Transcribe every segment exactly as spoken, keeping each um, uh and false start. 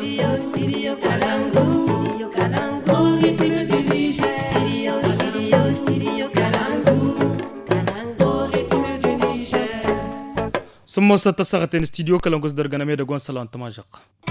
Stereo, stereo Kalangu, stereo Kalangu. Ritme du Niger. Stereo, stereo, stereo Kalangu, Kalangu. Ritme du Niger. ثم ستساغتين استديو كلام قصدر جنامي دقون سلام تماجق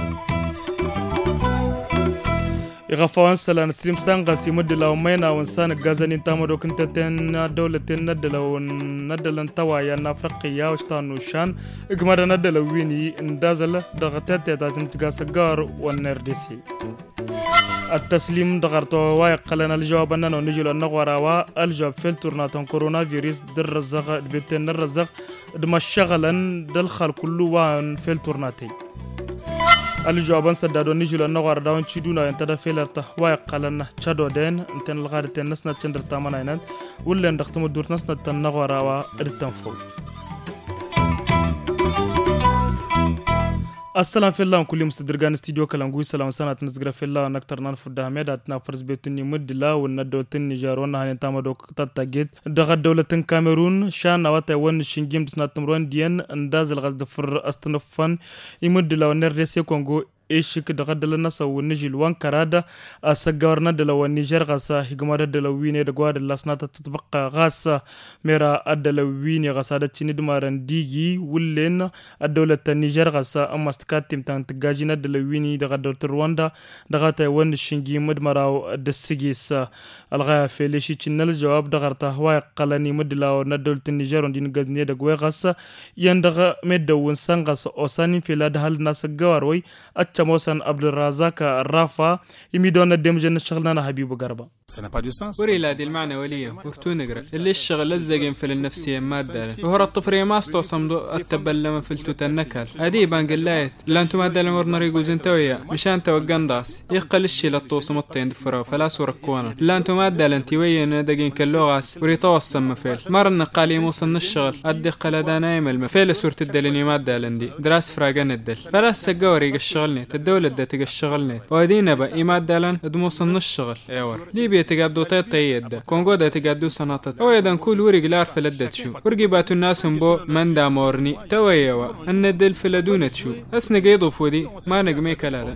يغفوان سلام سليم سانغا سيمد لو مينا وانسان غازانين تامدو كنتتين دولتين ندلو ندلن توايا نافرقيا وشتانو شان اقمار ندلو ويني اندازل دغتات تاتن تغاسقار والنردسي التسليم دغرتو وايق قلنا الجواب أننا نجي للنغورة والجواب في التورناتون كورونا فيروس در الرزق بيتين الرزق دم شغلا دلخل كله وان في التورناتي الجواب انسدادو نجي للنغورة داون تشيدونا انتدا فيلرته وايق قلنا تشادو دين انتن الغارتين نسنا تشندر تامناينات ولا ندختم الدور نسنا تنغورة وارتنفو السلام في الله كل مستدرجان استديو كلامغوي سلام سنة نزغر في الله نكتر ننفذ دهميد أتنا فرز بيتني مد الله والندول تني جارون هني تامدوك تتجد دغ دولة كاميرون شان نوات ون شنجيم بسنة تمرون دين انداز الغزد فر استنفن يمد الله ونرسي كونغو إيشك دغدل الناس ونجيل وان كرادا أسجارنا دلوا ونيجر غاسا هجمارة دلويني دقواد اللاسنا تتبقى غاسا ميرا الدلويني غاسا دتشيني دمارن ديجي ولين الدولة النيجر غاسا أما استكات تمتان تجاجنا دلويني دغدل رواندا دغاتا ون شنجي مدمراو دسجيس الغاية في ليشي تشنل جواب دغرتا هواي قلني مدلا وندول النيجر ودين غزني دقوي غاسا يندغ مدون سانغاس أوساني في لاد هال ناس جواروي موسن عبد الرزاق الرافع يميدون الدمجن الشغلنا حبيب غربا وري لا دي المعنى وليه وقتو نقرا اللي الشغل لزقين في النفسيه ماده وهر الطفريه ما استوصم التبلم في التنكل هذه بانقلايت لا انتم ماده المرنري جوزن تويا مشان توقنداس يقل الشي للطوس مطين دفرا فلا سوركونا لا انتم ماده انت وين دقين كلوغاس وري توصم مفيل مرن قالي موصن الشغل ادي قلدا نايم المفيل سوره الدلني ماده لندي دراس فراغن الدل فلا سقوري الشغلني الدولة دا تيجي الشغلني وهدينا بقى إيماد دالن دموصن الشغل أيوة ليبيا تقعدوا تيتيد كونغو دا تقعدوا سنطت أو يدن كل ورق لار فلدت شو ورقي باتو الناس مبو من دامورني تويوا أن الدل فلدونة شو أسنق يضوف ودي ما نقمي كلادا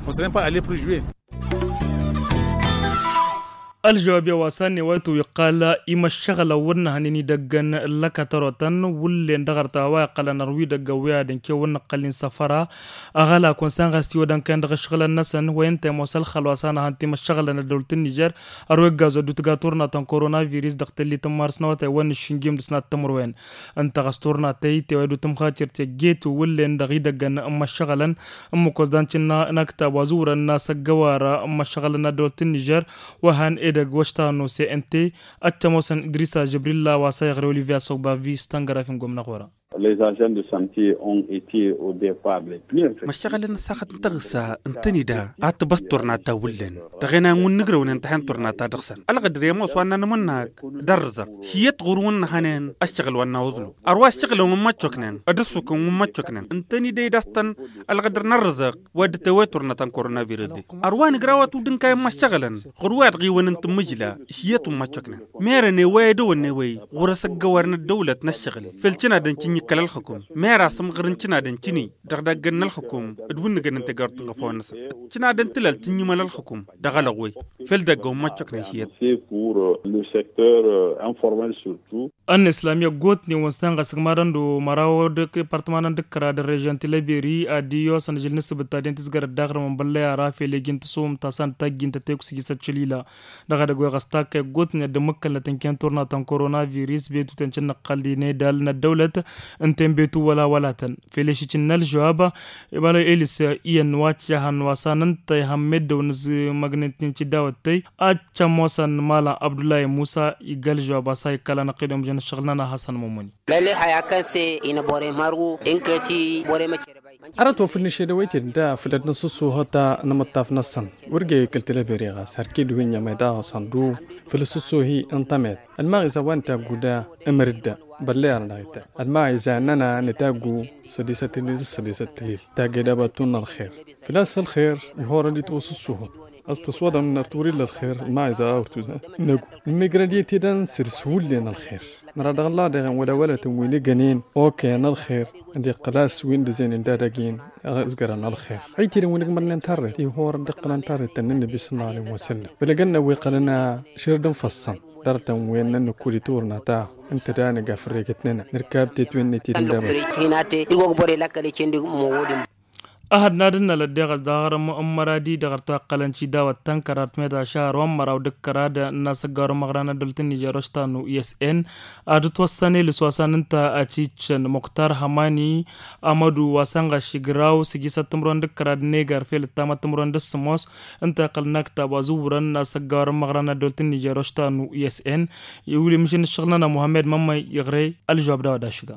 الجواب واساني واتو يقال إما الشغل ورنا هنيني دقن لك تروتن واللي ندغرتا واقل نروي دقويا دنكي ونقلين سفرا أغالا كونسان غستي ودن كان دغ شغل النسن وينت موصل خلواسانا هانتي ما الشغل ندولة النيجر أروي غازو دوتغا تورنا تن كورونا فيروس دقتلي تمارسنا واتي وان الشنجيم دسنا تمروين انت غستورنا تي تيويدو تمخاتر تيجيتو واللي ندغي دقن أما الشغلن أمو كوزدان چنا نكتا وزورا الناس قوارا أما الشغل ندولة النيجر وهان دغ وشتانو سي انتي اتموسن ادريسا جبريل واسايغ اوليفيا صوبا في ستانغرا في غومنا غورا Les agents de santé ont été au départ les plus infectés. مشغلنا ساخت تغسا انتني دا اتبسترنا تاولن تغينا ونغرو وننتحن ترنا تدخسن القدر يموس وانا نمناك درزق هيت غرون هنن اشتغل وانا وزلو اروا اشتغل وما تشكنن ادسوك وما تشكنن انتني دي دستن القدر نرزق ود توترنا تن كورونا فيروس دي اروا نغراوات ودن كاي مشغلن غروات غيون انت مجلا هيت وما تشكنن ميرني ويدو ونوي ورسق غورن الدوله نشغل فلتنا دنتي كل الحكم ما راسم غرنتنا دنتني دغدغن الحكم ادون غن تغرت غفونس تنا دنتلل تني مال الحكم دغلوي فلدغو ما تشكنشيت pour le secteur informel surtout ان اسلاميه غوتني وستان غسمارندو مراو د ديبارتمان د كرا د ريجن تلبيري اديو سنجل نسب تادين تسغر دغر من بليا رافي لجين تسوم تاسان تاجين تتكسي ستشليلا دغدغو غستاك غوتني د مكل تنكن تورنا تن كورونا فيروس بيتو تنچن قلدي ني دالنا الدوله انتم بيتو ولا ولاتن فيليش تشنل جواب يبالو اليس ين واتشهن وسانن تي حمد ونز ماغنتين تشداوتي اتشموسن مالا عبد الله موسى يقال جواب ساي كلا نقيدهم جن شغلنا حسن مومني لا حيا كان سي ان بوري مارو انكتي بوري ما أردت في النشيدويت دا في النصوص هذا نمطاف نصن ورجع كلتلا بريغا سركي دوينيا ميدا صندو في النصوص هي انتمت الماء إذا وانت بودا امرد بليار نايتا الماء إذا أننا نتاجو سديسة تليل سديسة تليل تاجد باتون الخير في ناس الخير هو رديت وصوصه استصودا من ارتوري للخير ما إذا أورتوزا نقول الميجرادية تيدان سرسول لنا الخير نرى الله ده ولا ولا تمويل جنين أوكي أنا الخير عندي قلاس وين دزين دادجين أزجرنا الخير أي ترى وين قمنا نترى تي هو ردقنا نترى النبي صلى الله عليه وسلم بلقنا ويقلنا شردن فصن درتا وين إنه كل تورنا تا أنت دانا قافريقتنا نركب تتوين تيرنا ahad nadin na laddegal dagara mu'ammaradi dagarta qalanci dawa tankarat meda shahar wammaraw dekkarada nasagar magrana doltin nijarostanu E S N adut wasane liswasananta achichan Mokhtar Hamani Amadu wasanga shigraw sigisa tumron dekkarad negar fel tamatumron desmos anta qalnakta bazuran nasagar magrana doltin nijarostanu E S N yuli mishin shaghlana Mohamed Mamay Yagre aljawab dawa dashiga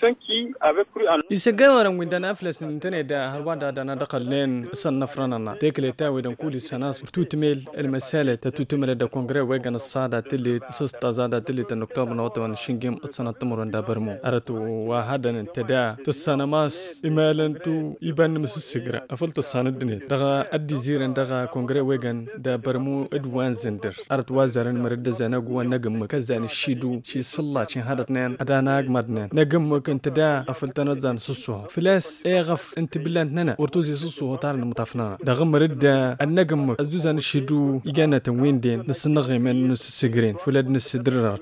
يسجلوا عندنا أفلس نتني ده هالوادا ده ندخل لين سن نفرنا تكلي تاوي دم كل سنة توتميل المسألة توتميل ده كونغرس وجن الصادة تلي سست زادة تلي تنكتب نوتوان شينجيم أتصنع تمرن ده برمو أرتو وهذا نتدا تسنة ماس إمالن تو يبان مسسجرة أفلت السنة الدنيا ده أدي زيرن ده كونغرس وجن ده برمو إدوان زندر أرت وزارن مرد زنا جوا نجم كزان الشيدو شي صلاة شي هذا اثنين أدانا أجمدنا نجم كنت ده أفلت نزان سوسو فلاس اغف انت بلانتنا ورتوزي سوسو تارنا متافنا دغم رد النجم ازوزان الشدو يجانا تموين دين نسنغي من نس السجرين فلاد نس دررات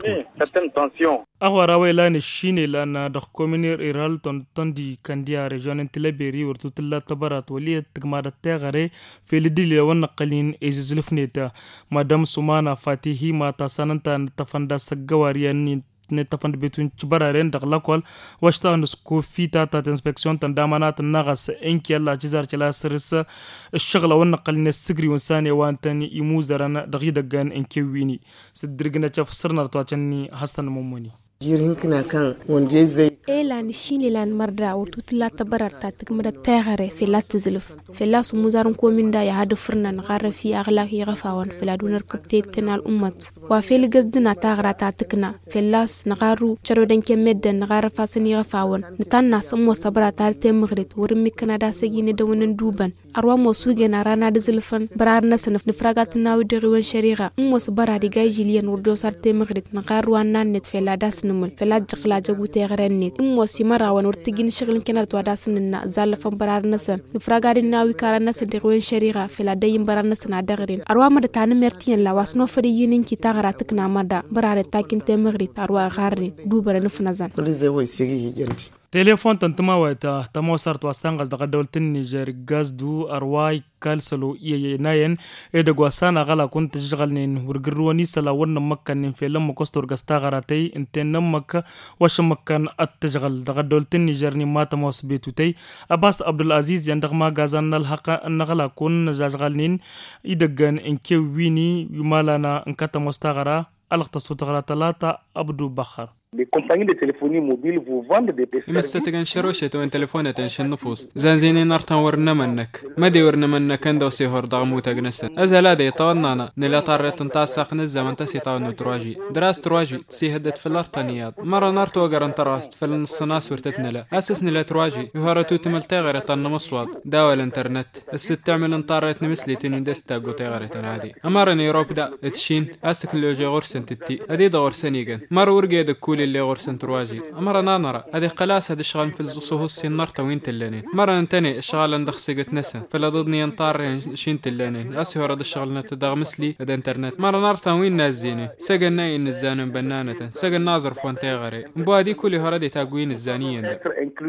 أغوى ويلان الشيني لأن دخ كومينير إيرال تندي كانديا ريجون انتلابيري ورتوتلا تبرات ولية تقمار التاغري في لديلي ونقلين إيزيزلفنيتا مادام سومانا فاتيهي ما تاساننتا نتفندا سقواريان نتفند بيتون تبرارين دغلاكول واشتا نسكو فيتا تات انسبكسيون تندامانات النغس انكي الله جزار جلا سرس الشغلة والنقل نسجري ونساني وانتاني يموزرنا دغيدغان انكي ويني سدرغنا تفسرنا رتواتني حسن مموني jirin kina kan wanda zai elan shine lan marda wato tilla tabararta tikmada tagare filat zilf filas muzarin komin da ya hadu furnan garafi aglahi gafawan filadunar kapte tenal ummat wa fil gazdina tagara ta tikna filas nagaru charo danke medden nagara fasani gafawan nitanna sammo sabra ta te magrit wurin mikana da sagine da wannan duban arwa mo suge na rana da zilfan barar na sanaf nifragat nawi da riwan shari'a ummo sabara di gajiliyan wurdo sarte magrit nagaru annan net filadas نمل فلا جقلا جبو تغرني إم وسيمرا ونورتجين شغل كنا تواداسننا زال فبرار نسن نفرجار الناوي كار نسن دغوين شريعة فلا دايم برار نسن عدغرين أروى مر تان مرتين لا واسنو فريين كي تغراتكنا مدا برار تاكين تمغري أروى غاري دوبر نفنزان كل زي ويسيجي جنتي تليفون تنتما ويتا تموسرت واسانغل دغ دولتن نيجر غازدو ارواي كالسلو يناين ادغواسانا غلا كنت تشغلنين ورغرواني سلا ون مكن في لم كوستور غستاغراتي انتن نمك واش مكن اتشغل دغ دولتن نيجر ني ما تموس بيتوتي اباس عبد العزيز يندغ ما غازان الحق ان غلا كن جاجغلنين يدغن انكي ويني يمالانا انكتا مستغرا الختصو تغرا ثلاثه عبدو بخر Les compagnies de téléphonie mobile vous vendent des P C. مستتجن شروشة وين تلفونة تنشن نفوس زانزيني نرتان ورنا منك ما دي ورنا منك عند وسيهور ضغمو تجنسن أزلا دي طالنا نلا طارت تنتاسق نزمن تسي طاونو تراجي دراس تراجي تسي هدت في الارتانيات مرة نرتو وقرن تراست في النصناس ورتتنلا أسس نلا تراجي يهارتو تمل تغير طن مصواد داوى الانترنت الست تعمل انطارت نمسلي تنو دستاقو تغير تنادي أمارني روب دا اتشين أستكلوجي غرسن تتي أدي دا غرسن يغن مرة ورقي دكولي اللي غرسن ترواجي مرة نانرة هذه قلاس هذا الشغل في الصهوص النار توين تلانين مرة نتاني الشغل عندك سجت نسا فلا ضدني ينطار شين تلانين أسهر هذا الشغل نتدغ مثلي هذا انترنت مرة نار توين نازيني سجن ناين الزان بنانة سجن ناظر فوانتي غري مبادي كل هردي تاقوين الزانيين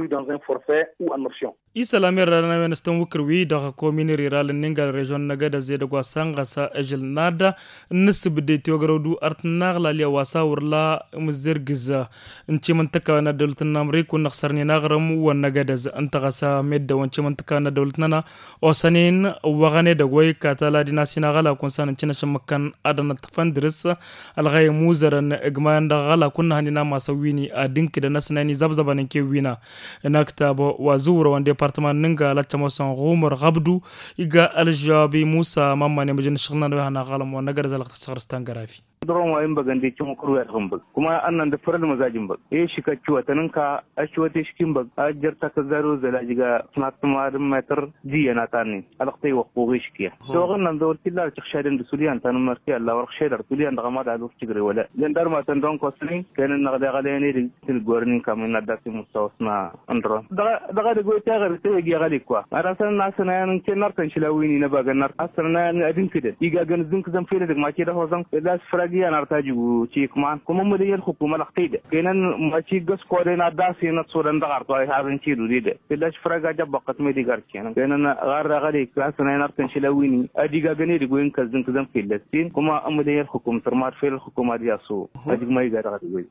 إسلامي رانا ونستن وكروي دغ كوميني ريرال نينغال ريجون نغدا زيد غواسان غسا اجل نادا نسب دي تيوغرودو ارتناغلا لي واسا ورلا مزرغزا انتي منطقه نا دولتنا امريكو نخسرني نغرم ونغدز انت غسا ميد وانتي منطقه نا دولتنا اوسنين وغني دغوي كاتالا دينا سينغالا كونسان انتي نشمكن ادنا تفندرس الغي موزرن اجمان دغلا كنا هنينا ما سويني ادينك دنسناني زبزبن كيوينا نكتب وزور وان ديبارتمان نينغا لا تموسن غومر غبدو يغا الجابي موسى ماما نمجن شغلنا وهنا غالم ونغرز الاختصار ستانغرافي dron wayin bagan da kin kuru ya hambag kuma annan da faral mazajin bag eh shi ka ciwa taninka a ciwa te shikin bag a jarta ka zaro zalajiga snatma da metar diya na tani alqtai wa qogi shikiya so gannan da warkilla ta shadin da suliyan tan marki Allah war shadar suliyan da gama da alu tigre wala dan dar ma tan don kosni kenan na da galene da til gornin kamin na da mustawsna andro da da da go ta gar te gi gali kwa arasan na sanan ken nar kan shilawini na bagan nar asana na adin kide iga gan zunk zan fere da ma ke da hozan da fragiya nar ta jigu ci kuma kuma mu da yar hukuma laqtida kenan ma ci gas ko da na da sai na tsoran da garto ai harin ci dudi da da fraga jabaqat me digar kenan kenan gar gali ka asana nar kan shilawini adiga gane da goyin kan zunk zan filastin kuma mu da yar hukuma tarmat fil hukuma da so adig mai ga da goyi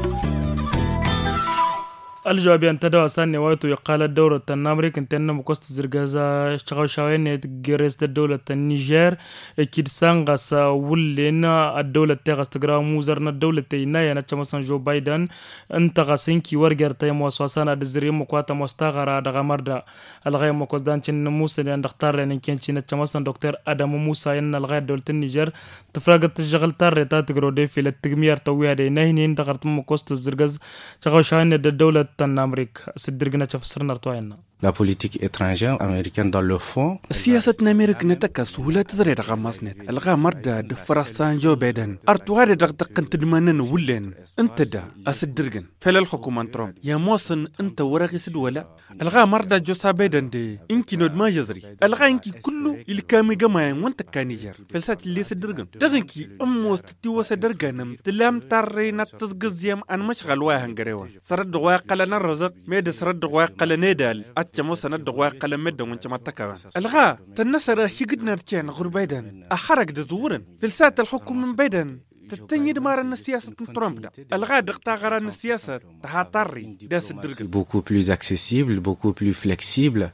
الجواب أن تدعو سنة وقت يقال الدولة الأمريكية أن مقصد زرقازا شغال شوين جرس الدولة النيجر كيد سانغاس ولنا الدولة تغاس تقرأ موزرنا الدولة تينايا نتشمسان جو بايدن أنت غاسين كي ورجر تيم واسواسانا دزري مقاطع مستغرة دغمردا الغاية مقصدان تشن موسى لأن دختار لأن كان تشين نتشمسان دكتور آدم موسى إن الغاية دولة النيجر تفرقت الشغل تار تاتقرأ دي في التجمير تويا دي نهنين دغرت مقصد زرقاز شغال شوين الدولة الأمريكا سدرجنا تفسرنا رتوعنا. La politique étrangère américaine dans le fond. سياسة أمريكا نتكس ولا تزري رغماسنت الغامر دا دفرستان جو بايدن أرتواري دغدقن تدمانن ولين انت دا أسدرجن فلا الحكومة ترامب يا موسن انت ورغي سد ولا الغامر دا جوسا بايدن دي انكي نود ما جزري الغا انكي كله الكامي جماعين وانت كانيجر فلسات اللي سدرجن دغنكي أموس تتيو سدرجنم تلام تارينا تزغزيام أن مشغل واهن غريوا سرد واقلنا الرزق ميد سرد واقلنا دال جمو سند دغوا قلم مد وانت ما تكا الغا تنسر شيقدنا رجعنا غور بايدن احرق دزورن فلسات الحكم من بايدن تتنيد مارن السياسة ترامب دا الغا دغتا غران السياسة تهاتاري داس الدرق beaucoup plus accessible beaucoup plus flexible.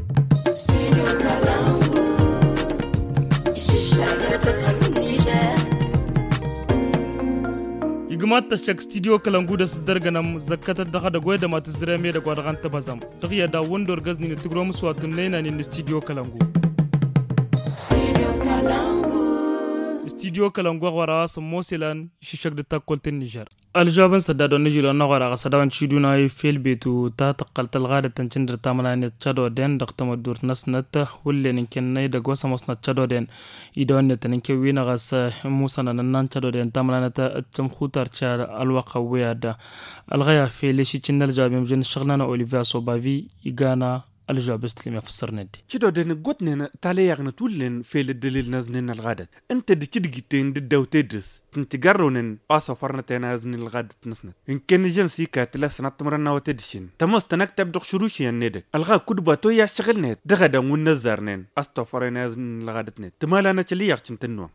igmat tashak studio kalangu da sidarganam zakata daga da goyda mata zirame da gwadaganta bazam daga da wondor gazni ne tugro musu watun nena ne studio kalangu studio kalangu wara so mosilan shishak da takoltin niger aljaban sadado nijilo na wara sadawan chiduna yi felbetu ta taqaltal gada tancindar tamana ne chado den daqtama dur nasnat hullen kennay da gosa mosnat chado den idon ne tanke wina gas musa nan chado den tamana ta cham khutar cha alwaqa wiyada alghaya felishi chinnal jabim jin shaglana olivier sobavi igana الجواب استلم يفسر ندي شدو دين قطننا تالي يغنى تولن في الدليل نازنين الغادة انت دي تدقيتين دي داو تدرس تنتقرونن آسو فرنتين نازنين الغادة نسنت ان كان جنسي كاتلا سنات مرنا وتدشين تموس تنكتب دق شروشي الندك الغا كدبا تو يشغل نت دغدا ونزارنين استو فرن نازنين الغادة نت تمالا نتلي يغشن تنوى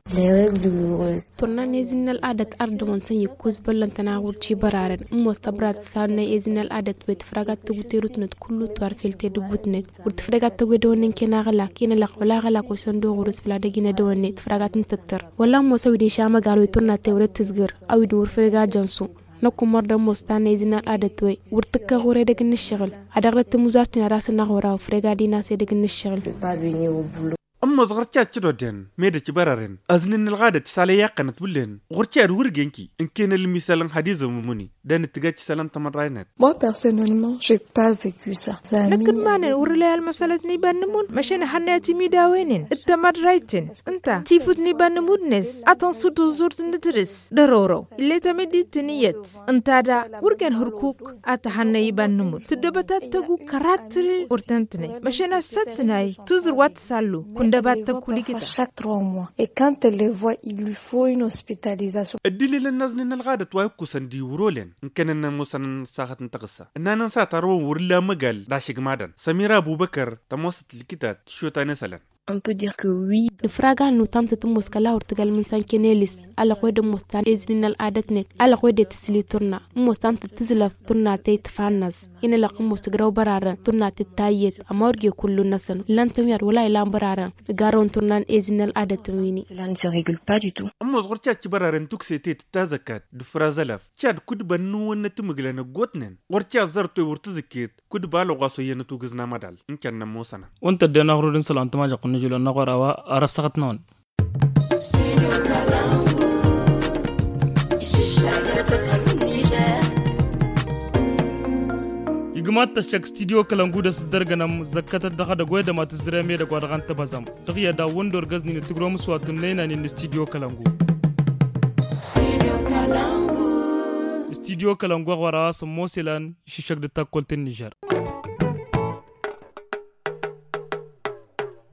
ترنا نزين العادة أرض ونسي كوز بلن تناغور تشي برارن مستبرات سارنا يزين العادة ويتفرغات تغتيروتنت كله توارفيل تدبوت net urtfragat to wedon kena gala kena la wala gala ko sondo urus fla de gina do net fragat ntatter wala mo sawdi shama galo turna tewre tisgir awi dur fraga jansu نكو مرة مستان يزنا الأدتوي ورتكا غوري دق النشغل عدغلت مزارتنا راسنا غورا وفريقا دي ناسي دق النشغل أما زغرتشات شدودين ميدا تبررين أزنين الغادة تسالي يقنت بلين غرتشات ورقينكي إن كان المثال حديث ومموني دان تقاك سلام تمرينات. Moi personnellement j'ai pas vécu ça. لكن ما نورلها المسألة نيبان نمون مشان حناتي ميداوينين التمريتين انت تيفوت نيبان نمونس أتنصوت الزورت ندرس ضرورو اللي تمدي تنيت انت دا ورقين هركوك أتحنا يبان نمون تدبتات تقو كراتري ورتنتني مشان الستناي تزر واتسالو chaque trois mois. Et quand elle les voit, il lui faut une hospitalisation. الدليل الناس من الغادة توايكو سندي ورولين إن كان موسى ساخت نتغسى إننا ننسى ترون ورلا مقال داشق مادن سميرة أبو بكر تموسط الكتاب شوتا نسلا On peut dire que oui. الفراغ انه تامت تموس كلا ورتقال من سان كينيليس على قويد مستان ازنين العادتنك على قويد تسلي ترنا مستان تتزلف ترنا تيتفانس إن لقم مستقرو برارا ترنا تتايت أمورجي كل نسن لن تمير ولا إلان برارا قارون ترنا ازنين العادتويني. Cela ne se régule pas du tout. أما زغرتشات برارا تكسيتي تتازكات دفرازلف شاد كد بنو ونتمغلنا قوتنين ورتشات زرتو ورتزكيت كد بالو غاسوية نتوغزنا مدال إن كان نموسنا وانت دينا غرودين سلام تماجق نجيل النغر أو أرسخت نون igmat ta shak studio kalangu da su darganam zakata da hada goy da mata zirame da gwadagan ta bazam dagiya da wondor gazni ne tugro musu watun nena ne studio kalangu studio kalangu wara sa moselan shishak da takoltin Niger